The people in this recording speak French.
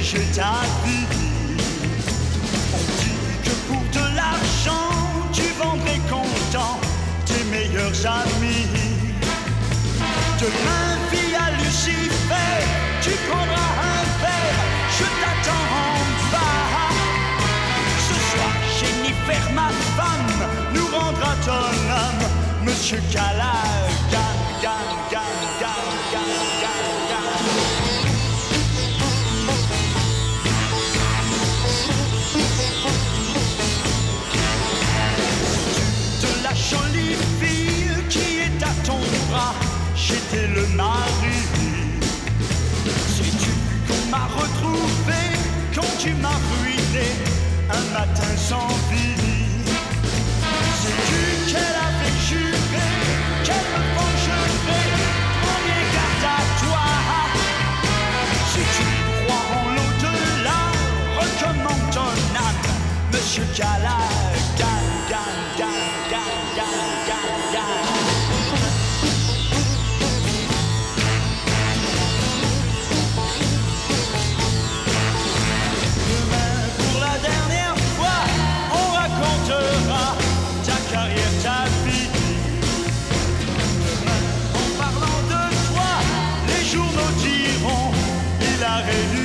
gâcher ta vie. On dit que pour de l'argent, tu vendrais content tes meilleurs amis. Demain, via Lucifer, tu prendras un verre, je t'attends en bas. Ce soir, Jennifer, ma femme, nous rendra ton âme. Monsieur Callaghan, de la jolie fille qui est à ton bras, j'étais le mari. Sais-tu qu'on m'a retrouvé quand tu m'as ruiné un matin sans vie? Sais-tu qu'elle avait juré qu'elle me vengerait? Prends bien garde à toi. Si tu crois en l'au-delà, recommande ton âme, Monsieur Callaghan, Demain, pour la dernière fois, on racontera ta carrière, ta vie. Demain, en parlant de toi, les journaux diront il a réussi.